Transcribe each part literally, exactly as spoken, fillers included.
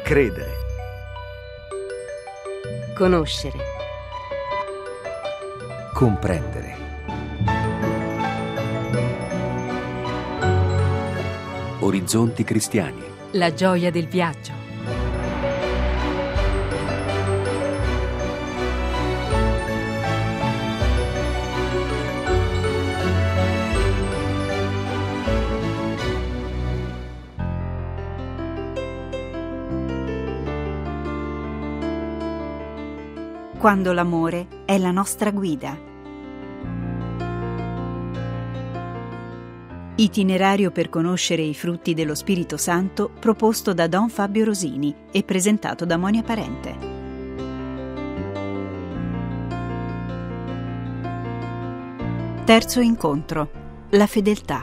Credere. Conoscere. Comprendere. Orizzonti cristiani. La gioia del viaggio. Quando l'amore è la nostra guida. Itinerario per conoscere i frutti dello Spirito Santo proposto da Don Fabio Rosini e presentato da Monia Parente. Terzo incontro. La fedeltà.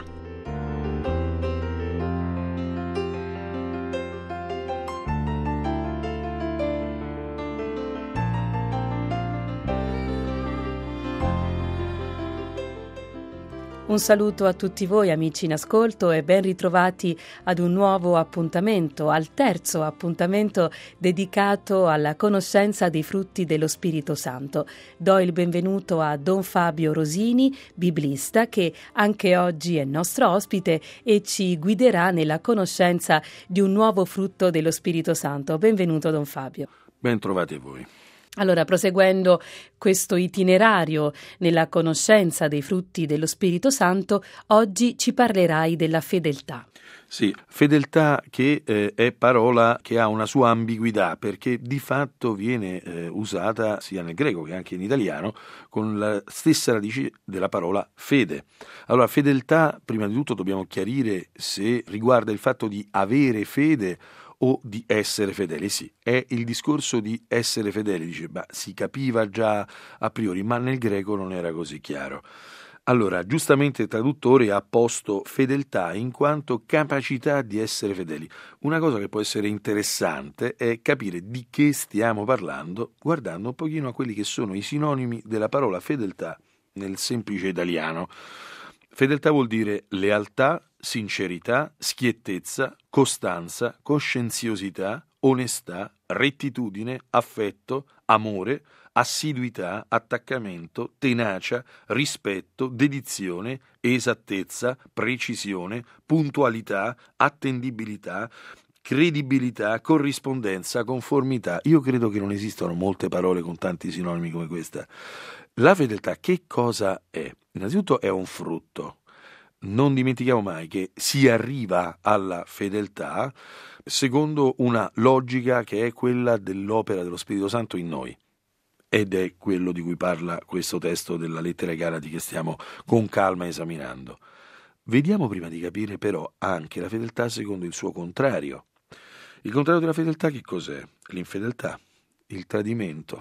Un saluto a tutti voi amici in ascolto e ben ritrovati ad un nuovo appuntamento, al terzo appuntamento dedicato alla conoscenza dei frutti dello Spirito Santo. Do il benvenuto a Don Fabio Rosini, biblista, che anche oggi è nostro ospite e ci guiderà nella conoscenza di un nuovo frutto dello Spirito Santo. Benvenuto Don Fabio. Ben trovati voi. Allora, proseguendo questo itinerario nella conoscenza dei frutti dello Spirito Santo, oggi ci parlerai della fedeltà. Sì, fedeltà che eh, è parola che ha una sua ambiguità, perché di fatto viene eh, usata sia nel greco che anche in italiano con la stessa radice della parola fede. Allora, fedeltà, prima di tutto dobbiamo chiarire se riguarda il fatto di avere fede o di essere fedeli. Sì, è il discorso di essere fedeli, dice, ma si capiva già a priori, ma nel greco non era così chiaro. Allora, giustamente il traduttore ha posto fedeltà in quanto capacità di essere fedeli. Una cosa che può essere interessante è capire di che stiamo parlando guardando un pochino a quelli che sono i sinonimi della parola fedeltà nel semplice italiano. Fedeltà vuol dire lealtà, sincerità, schiettezza, costanza, coscienziosità, onestà, rettitudine, affetto, amore, assiduità, attaccamento, tenacia, rispetto, dedizione, esattezza, precisione, puntualità, attendibilità, credibilità, corrispondenza, conformità. Io credo che non esistano molte parole con tanti sinonimi come questa. La fedeltà che cosa è? Innanzitutto è un frutto. Non dimentichiamo mai che si arriva alla fedeltà secondo una logica che è quella dell'opera dello Spirito Santo in noi. Ed è quello di cui parla questo testo della lettera ai Galati che stiamo con calma esaminando. Vediamo prima di capire però anche la fedeltà secondo il suo contrario. Il contrario della fedeltà che cos'è? L'infedeltà, il tradimento.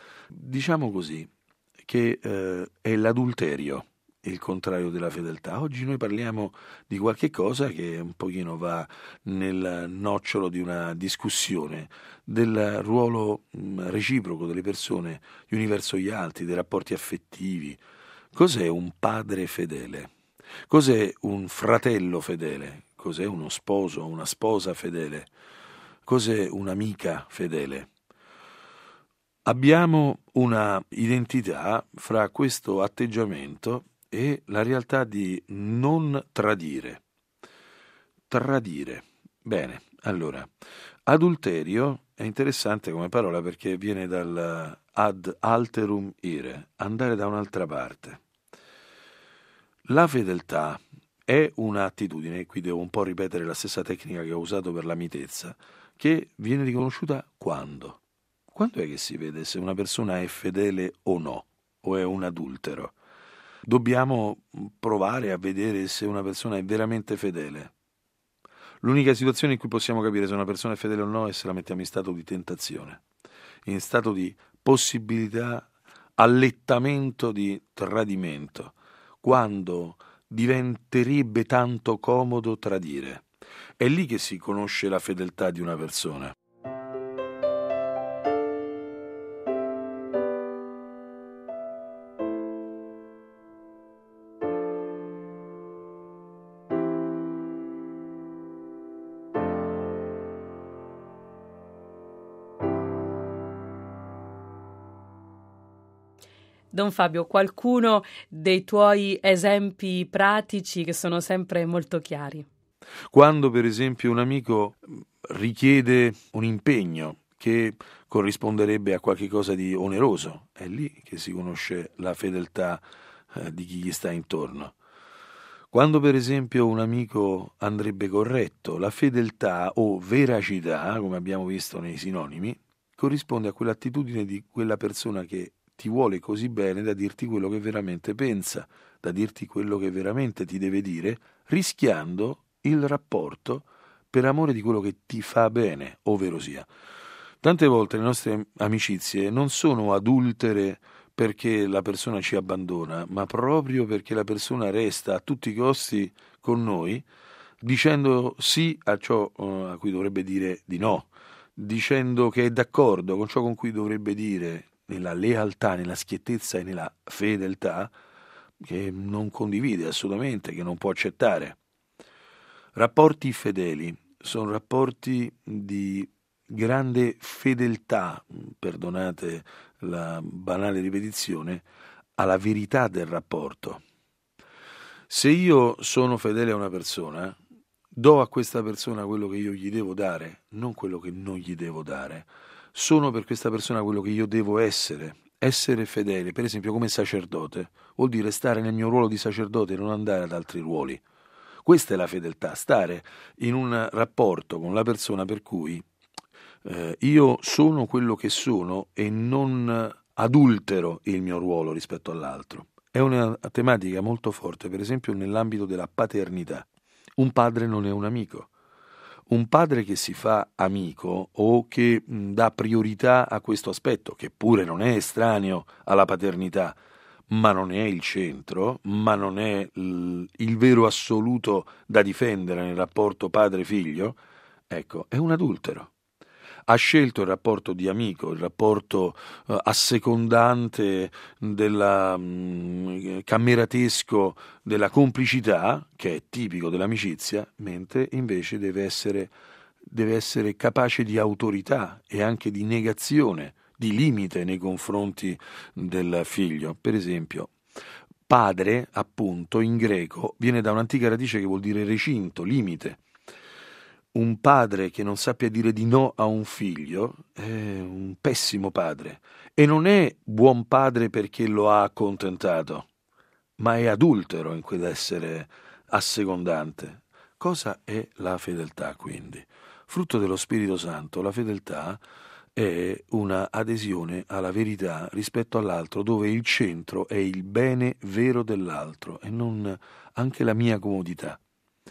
Diciamo così che eh, è l'adulterio il contrario della fedeltà. Oggi noi parliamo di qualche cosa che un pochino va nel nocciolo di una discussione del ruolo reciproco delle persone gli uni verso gli altri, dei rapporti affettivi. Cos'è un padre fedele? Cos'è un fratello fedele? Cos'è uno sposo, una sposa fedele? Cos'è un'amica fedele? Abbiamo una identità fra questo atteggiamento e la realtà di non tradire. Tradire. Bene, allora, adulterio è interessante come parola perché viene dal ad alterum ire, andare da un'altra parte. La fedeltà è un'attitudine, qui devo un po' ripetere la stessa tecnica che ho usato per la mitezza, che viene riconosciuta quando? Quando è che si vede se una persona è fedele o no, o è un adultero? Dobbiamo provare a vedere se una persona è veramente fedele. L'unica situazione in cui possiamo capire se una persona è fedele o no è se la mettiamo in stato di tentazione, in stato di possibilità, allettamento di tradimento, quando diventerebbe tanto comodo tradire. È lì che si conosce la fedeltà di una persona. Don Fabio, qualcuno dei tuoi esempi pratici che sono sempre molto chiari? Quando per esempio un amico richiede un impegno che corrisponderebbe a qualche cosa di oneroso, è lì che si conosce la fedeltà eh, di chi gli sta intorno. Quando per esempio un amico andrebbe corretto, la fedeltà o veracità, come abbiamo visto nei sinonimi, corrisponde a quell'attitudine di quella persona che ti vuole così bene da dirti quello che veramente pensa, da dirti quello che veramente ti deve dire, rischiando il rapporto per amore di quello che ti fa bene, ovvero sia. Tante volte le nostre amicizie non sono adultere perché la persona ci abbandona, ma proprio perché la persona resta a tutti i costi con noi, dicendo sì a ciò a cui dovrebbe dire di no, dicendo che è d'accordo con ciò con cui dovrebbe dire, nella lealtà, nella schiettezza e nella fedeltà, che non condivide assolutamente, che non può accettare. Rapporti fedeli sono rapporti di grande fedeltà, perdonate la banale ripetizione, alla verità del rapporto. Se io sono fedele a una persona, do a questa persona quello che io gli devo dare, non quello che non gli devo dare. Sono per questa persona quello che io devo essere. Essere fedele, per esempio come sacerdote, vuol dire stare nel mio ruolo di sacerdote e non andare ad altri ruoli. Questa è la fedeltà, stare in un rapporto con la persona per cui eh, io sono quello che sono e non adultero il mio ruolo rispetto all'altro. È una tematica molto forte, per esempio nell'ambito della paternità. Un padre non è un amico. Un padre che si fa amico o che mh, dà priorità a questo aspetto, che pure non è estraneo alla paternità, ma non è il centro, ma non è l- il vero assoluto da difendere nel rapporto padre-figlio, ecco, è un adultero. Ha scelto il rapporto di amico, il rapporto uh, assecondante, della, mh, cammeratesco, della complicità, che è tipico dell'amicizia, mentre invece deve essere, deve essere capace di autorità e anche di negazione, di limite nei confronti del figlio. Per esempio, padre, appunto, in greco, viene da un'antica radice che vuol dire recinto, limite. Un padre che non sappia dire di no a un figlio è un pessimo padre e non è buon padre perché lo ha accontentato, ma è adultero in quell'essere assecondante. Cosa è la fedeltà, quindi? Frutto dello Spirito Santo, la fedeltà è una adesione alla verità rispetto all'altro, dove il centro è il bene vero dell'altro e non anche la mia comodità.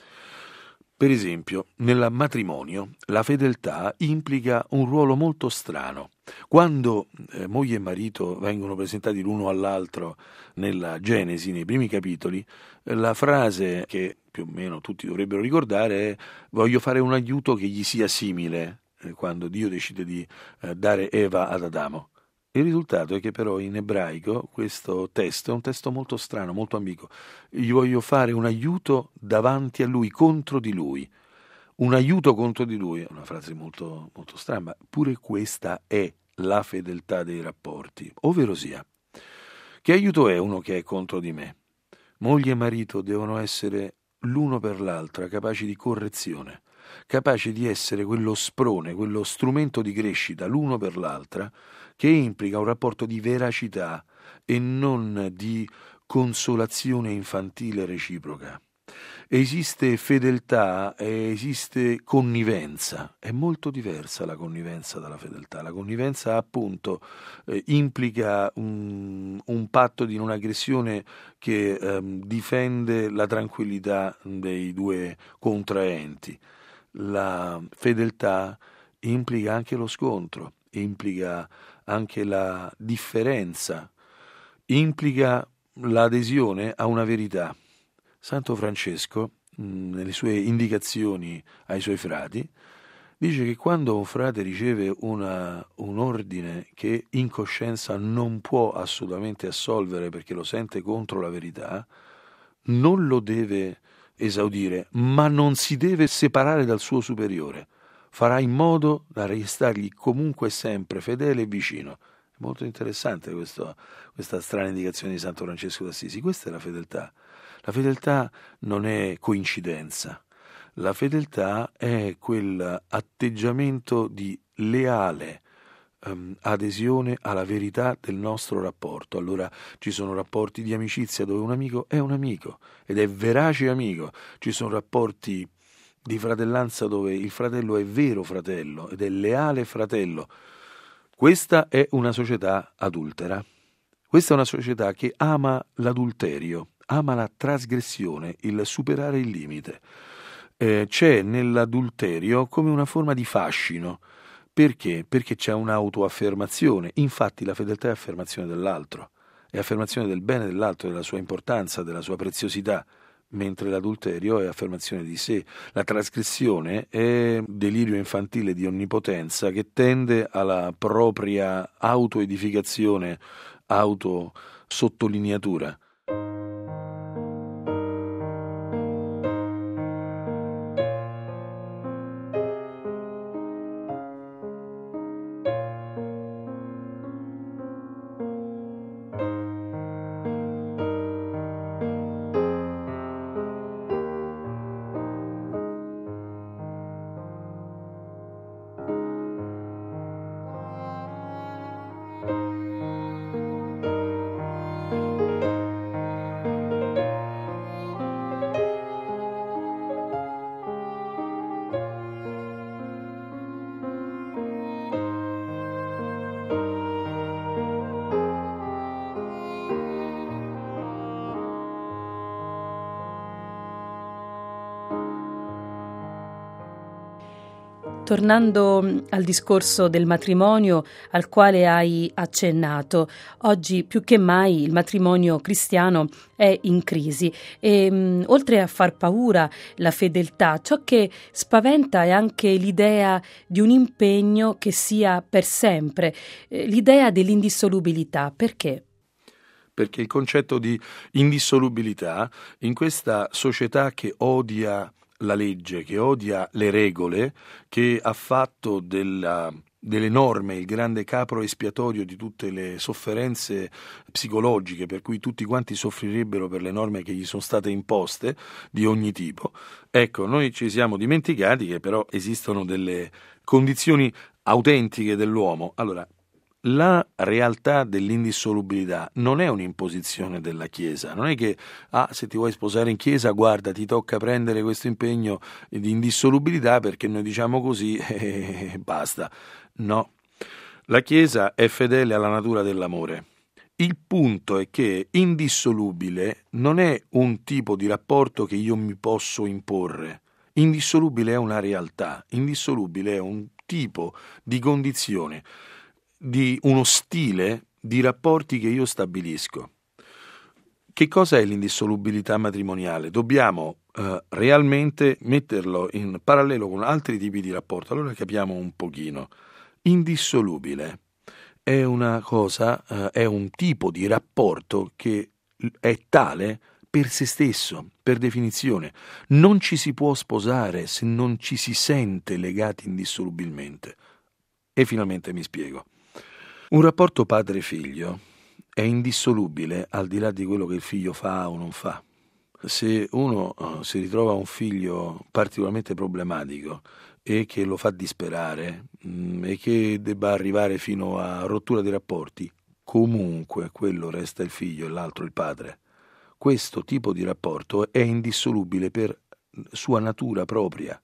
Per esempio, nel matrimonio la fedeltà implica un ruolo molto strano. Quando eh, moglie e marito vengono presentati l'uno all'altro nella Genesi, nei primi capitoli, la frase che più o meno tutti dovrebbero ricordare è: voglio fare un aiuto che gli sia simile, eh, quando Dio decide di eh, dare Eva ad Adamo. Il risultato è che però in ebraico questo testo è un testo molto strano, molto ambiguo. Gli voglio fare un aiuto davanti a lui, contro di lui. Un aiuto contro di lui, è una frase molto, molto strana, ma pure questa è la fedeltà dei rapporti. Ovvero sia, che aiuto è uno che è contro di me? Moglie e marito devono essere l'uno per l'altra capaci di correzione, capaci di essere quello sprone, quello strumento di crescita l'uno per l'altra, che implica un rapporto di veracità e non di consolazione infantile reciproca. Esiste fedeltà e esiste connivenza. È molto diversa la connivenza dalla fedeltà. La connivenza appunto eh, implica un, un patto di non aggressione che ehm, difende la tranquillità dei due contraenti. La fedeltà implica anche lo scontro, implica anche la differenza, implica l'adesione a una verità. Santo Francesco, nelle sue indicazioni ai suoi frati, dice che quando un frate riceve una, un ordine che in coscienza non può assolutamente assolvere perché lo sente contro la verità, non lo deve esaudire, ma non si deve separare dal suo superiore. Farà in modo da restargli comunque sempre fedele e vicino. Molto interessante questo, questa strana indicazione di Santo Francesco d'Assisi. Questa è la fedeltà. La fedeltà non è coincidenza. La fedeltà è quell'atteggiamento di leale um, adesione alla verità del nostro rapporto. Allora ci sono rapporti di amicizia dove un amico è un amico ed è verace amico. Ci sono rapporti di fratellanza dove il fratello è vero fratello ed è leale fratello. Questa è una società adultera. Questa è una società che ama l'adulterio, ama la trasgressione, il superare il limite. Eh, c'è nell'adulterio come una forma di fascino. Perché? Perché c'è un'autoaffermazione. Infatti la fedeltà è affermazione dell'altro, è affermazione del bene dell'altro, della sua importanza, della sua preziosità, mentre l'adulterio è affermazione di sé. La trasgressione è delirio infantile di onnipotenza che tende alla propria autoedificazione, autosottolineatura. Tornando al discorso del matrimonio al quale hai accennato, oggi più che mai il matrimonio cristiano è in crisi e mh, oltre a far paura la fedeltà, ciò che spaventa è anche l'idea di un impegno che sia per sempre, eh, l'idea dell'indissolubilità. Perché? Perché il concetto di indissolubilità in questa società che odia la legge, che odia le regole, che ha fatto della, delle norme il grande capro espiatorio di tutte le sofferenze psicologiche per cui tutti quanti soffrirebbero per le norme che gli sono state imposte di ogni tipo. Ecco, noi ci siamo dimenticati che però esistono delle condizioni autentiche dell'uomo. Allora, la realtà dell'indissolubilità non è un'imposizione della Chiesa, non è che ah, se ti vuoi sposare in Chiesa, guarda, ti tocca prendere questo impegno di indissolubilità perché noi diciamo così e basta. No, la Chiesa è fedele alla natura dell'amore. Il punto è che indissolubile non è un tipo di rapporto che io mi posso imporre. Indissolubile è una realtà, indissolubile è un tipo di condizione, di uno stile di rapporti che io stabilisco. Che cosa è l'indissolubilità matrimoniale? Dobbiamo eh, realmente metterlo in parallelo con altri tipi di rapporto. Allora capiamo un pochino. Indissolubile è una cosa, eh, è un tipo di rapporto che è tale per se stesso, per definizione. Non ci si può sposare se non ci si sente legati indissolubilmente. E finalmente mi spiego. Un rapporto padre-figlio è indissolubile al di là di quello che il figlio fa o non fa. Se uno uh, si ritrova un figlio particolarmente problematico e che lo fa disperare mh, e che debba arrivare fino a rottura di rapporti, comunque quello resta il figlio e l'altro il padre. Questo tipo di rapporto è indissolubile per sua natura propria.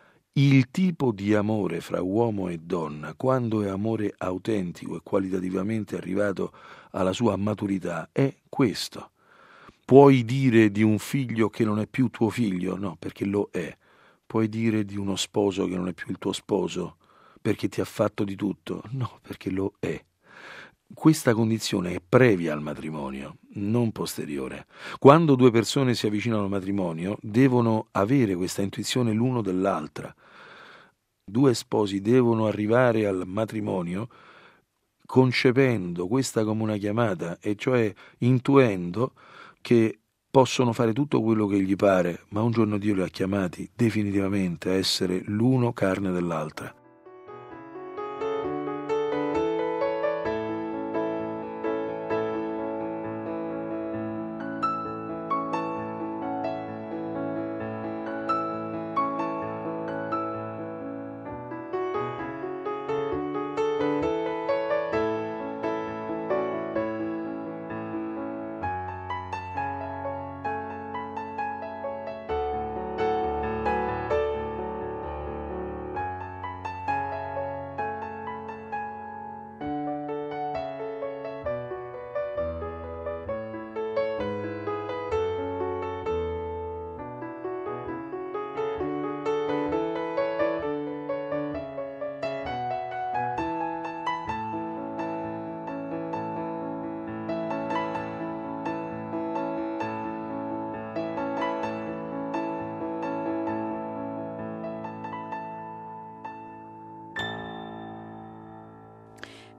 Il tipo di amore fra uomo e donna, quando è amore autentico e qualitativamente arrivato alla sua maturità, è questo. Puoi dire di un figlio che non è più tuo figlio? No, perché lo è. Puoi dire di uno sposo che non è più il tuo sposo perché ti ha fatto di tutto? No, perché lo è. Questa condizione è previa al matrimonio, non posteriore. Quando due persone si avvicinano al matrimonio, devono avere questa intuizione l'uno dell'altra. Due sposi devono arrivare al matrimonio concependo questa come una chiamata, e cioè intuendo che possono fare tutto quello che gli pare, ma un giorno Dio li ha chiamati definitivamente a essere l'uno carne dell'altra.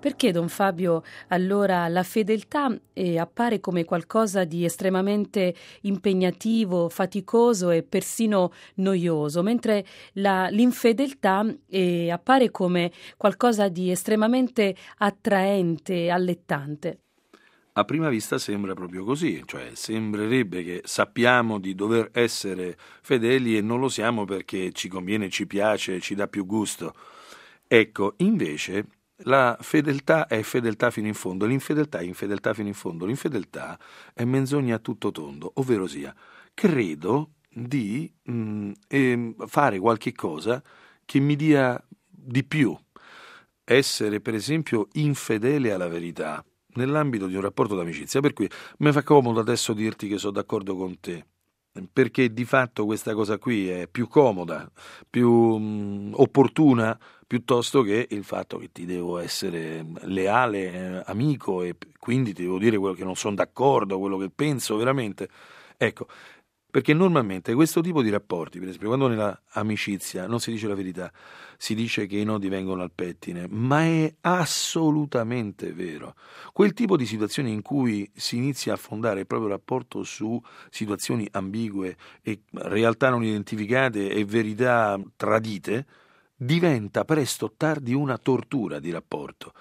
Perché, Don Fabio, allora la fedeltà eh, appare come qualcosa di estremamente impegnativo, faticoso e persino noioso, mentre la, l'infedeltà eh, appare come qualcosa di estremamente attraente, allettante? A prima vista sembra proprio così, cioè sembrerebbe che sappiamo di dover essere fedeli e non lo siamo perché ci conviene, ci piace, ci dà più gusto. Ecco, invece la fedeltà è fedeltà fino in fondo, l'infedeltà è infedeltà fino in fondo, l'infedeltà è menzogna a tutto tondo, ovvero sia, credo di mh, eh, fare qualche cosa che mi dia di più. Essere, per esempio, infedele alla verità nell'ambito di un rapporto d'amicizia, per cui mi fa comodo adesso dirti che sono d'accordo con te, perché di fatto questa cosa qui è più comoda, più mh, opportuna, piuttosto che il fatto che ti devo essere leale, eh, amico, e quindi ti devo dire quello che non sono d'accordo, quello che penso veramente. Ecco, perché normalmente questo tipo di rapporti, per esempio, quando nella amicizia non si dice la verità, si dice che i nodi vengono al pettine, ma è assolutamente vero. Quel tipo di situazioni in cui si inizia a fondare il proprio rapporto su situazioni ambigue e realtà non identificate e verità tradite, diventa presto o tardi una tortura di rapporto.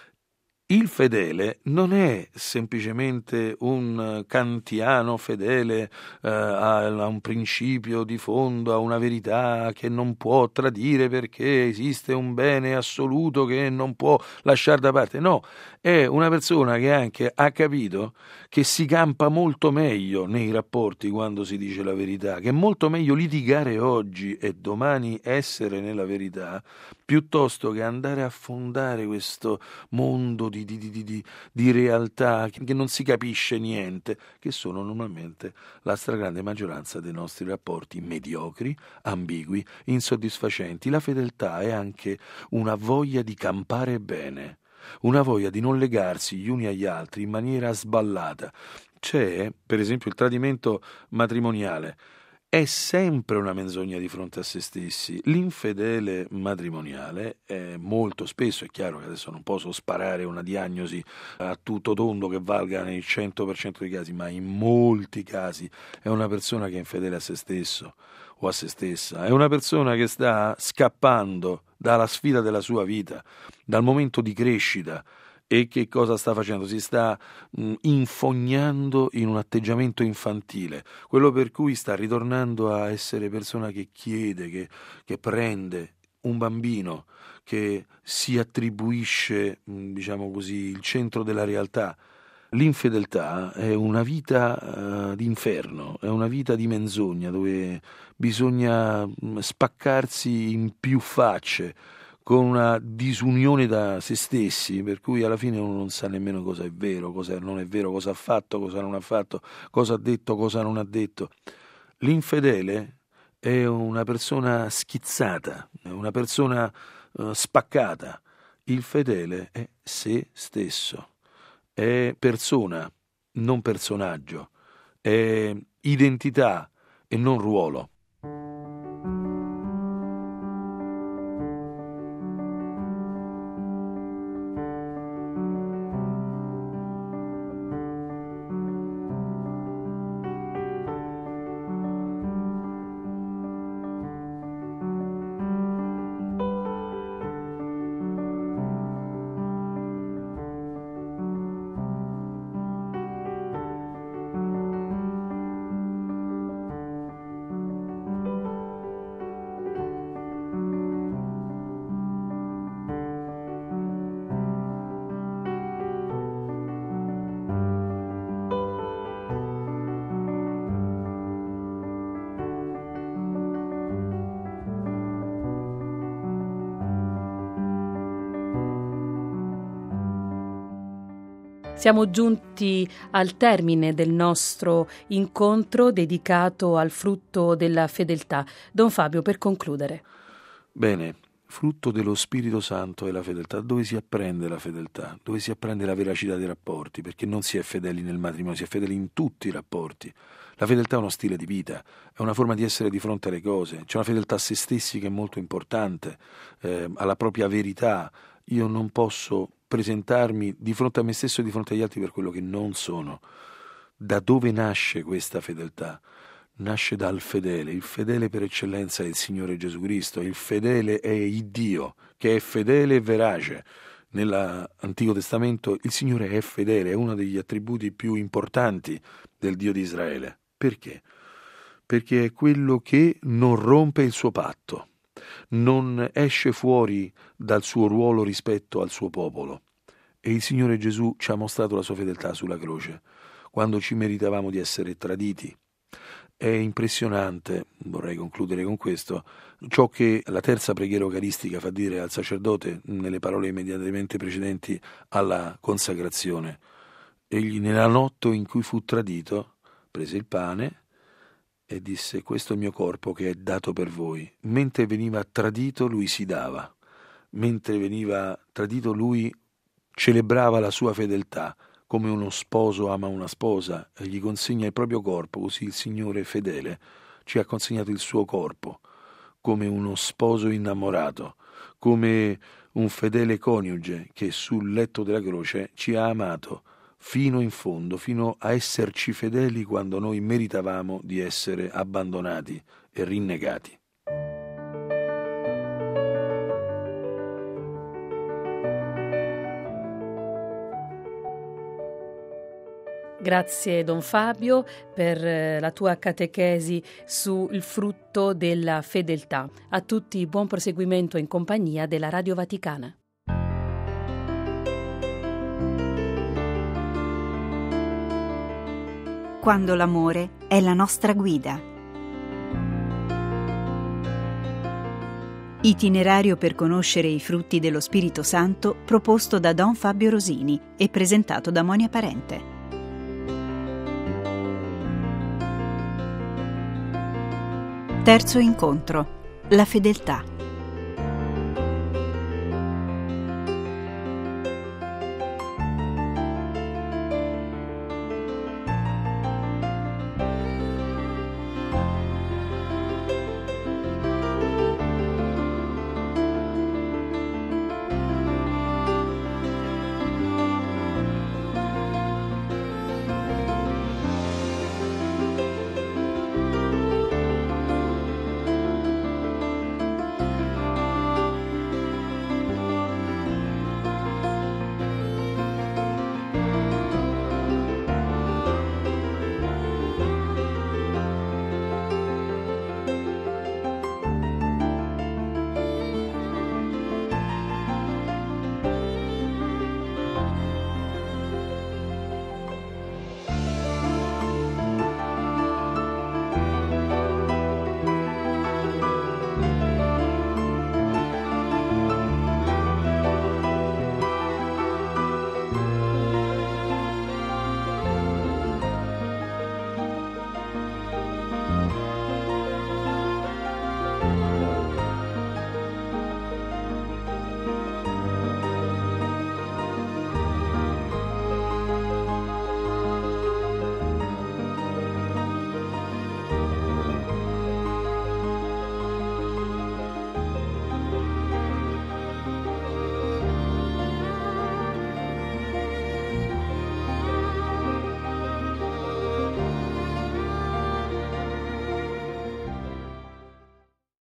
Il fedele non è semplicemente un kantiano fedele eh, a un principio di fondo, a una verità che non può tradire perché esiste un bene assoluto che non può lasciare da parte. No, è una persona che anche ha capito che si campa molto meglio nei rapporti quando si dice la verità, che è molto meglio litigare oggi e domani essere nella verità, piuttosto che andare a fondare questo mondo di, di, di, di, di realtà che non si capisce niente, che sono normalmente la stragrande maggioranza dei nostri rapporti mediocri, ambigui, insoddisfacenti. La fedeltà è anche una voglia di campare bene, una voglia di non legarsi gli uni agli altri in maniera sballata. C'è, per esempio, il tradimento matrimoniale. È sempre una menzogna di fronte a se stessi. L'infedele matrimoniale è molto spesso, è chiaro che adesso non posso sparare una diagnosi a tutto tondo che valga nel cento per cento dei casi, ma in molti casi è una persona che è infedele a se stesso o a se stessa, è una persona che sta scappando dalla sfida della sua vita, dal momento di crescita. E che cosa sta facendo? Si sta mh, infognando in un atteggiamento infantile, quello per cui sta ritornando a essere persona che chiede, che, che prende, un bambino che si attribuisce, mh, diciamo così, il centro della realtà. L'infedeltà è una vita uh, d'inferno, è una vita di menzogna dove bisogna mh, spaccarsi in più facce, con una disunione da se stessi, per cui alla fine uno non sa nemmeno cosa è vero, cosa non è vero, cosa ha fatto, cosa non ha fatto, cosa ha detto, cosa non ha detto. L'infedele è una persona schizzata, è una persona uh, spaccata. Il fedele è se stesso, è persona, non personaggio, è identità e non ruolo. Siamo giunti al termine del nostro incontro dedicato al frutto della fedeltà. Don Fabio, per concludere. Bene, frutto dello Spirito Santo è la fedeltà. Dove si apprende la fedeltà? Dove si apprende la veracità dei rapporti? Perché non si è fedeli nel matrimonio, si è fedeli in tutti i rapporti. La fedeltà è uno stile di vita, è una forma di essere di fronte alle cose. C'è una fedeltà a se stessi che è molto importante, eh, alla propria verità. Io non posso presentarmi di fronte a me stesso e di fronte agli altri per quello che non sono. Da dove nasce questa fedeltà? Nasce dal fedele. Il fedele per eccellenza è il Signore Gesù Cristo. Il fedele è il Dio, che è fedele e verace. Nell'Antico Testamento il Signore è fedele, è uno degli attributi più importanti del Dio di Israele. Perché? Perché è quello che non rompe il suo patto, non esce fuori dal suo ruolo rispetto al suo popolo. E il Signore Gesù ci ha mostrato la sua fedeltà sulla croce, quando ci meritavamo di essere traditi. È impressionante, vorrei concludere con questo, ciò che la terza preghiera eucaristica fa dire al sacerdote nelle parole immediatamente precedenti alla consacrazione. Egli nella notte in cui fu tradito prese il pane e disse: questo è il mio corpo che è dato per voi. Mentre veniva tradito lui si dava, mentre veniva tradito lui celebrava la sua fedeltà, come uno sposo ama una sposa e gli consegna il proprio corpo, così il Signore fedele ci ha consegnato il suo corpo, come uno sposo innamorato, come un fedele coniuge che sul letto della croce ci ha amato fino in fondo, fino a esserci fedeli quando noi meritavamo di essere abbandonati e rinnegati. Grazie Don Fabio per la tua catechesi sul frutto della fedeltà. A tutti buon proseguimento in compagnia della Radio Vaticana. Quando l'amore è la nostra guida. Itinerario per conoscere i frutti dello Spirito Santo proposto da Don Fabio Rosini e presentato da Monia Parente. Terzo incontro. La fedeltà.